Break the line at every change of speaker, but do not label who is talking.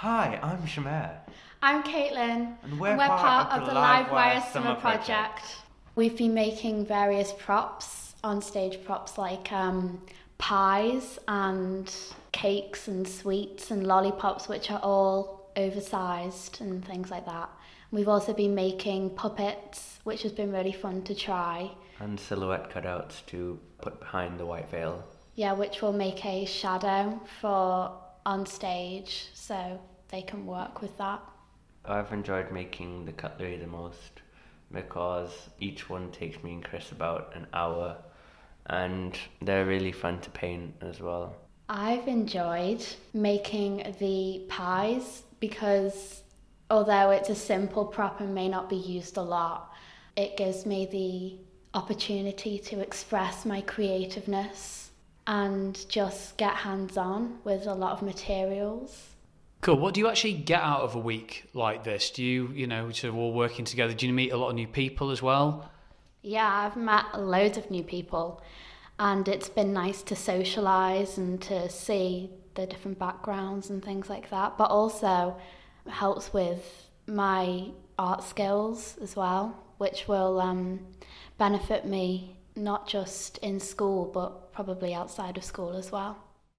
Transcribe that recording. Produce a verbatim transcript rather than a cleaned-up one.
Hi, I'm Shamer.
I'm Caitlin,
and we're,
and we're
part,
part
of,
of
the
the
Livewire
Livewire
Summer
Summer
Project.
Project. We've been making various props, on-stage props like um, pies and cakes and sweets and lollipops, which are all oversized and things like that. We've also been making puppets, which has been really fun to try.
And silhouette cutouts to put behind the white veil.
Yeah, which will make a shadow for on stage, so they can work with that.
I've enjoyed making the cutlery the most because each one takes me and Chris about an hour, and they're really fun to paint as well.
I've enjoyed making the pies because although it's a simple prop and may not be used a lot, it gives me the opportunity to express my creativeness and just get hands-on with a lot of materials.
Cool. What do you actually get out of a week like this? Do you, you know, sort of all working together, do you meet a lot of new people as well?
Yeah, I've met loads of new people, and it's been nice to socialise and to see the different backgrounds and things like that, but also helps with my art skills as well, which will um, benefit me not just in school but probably outside of school as well.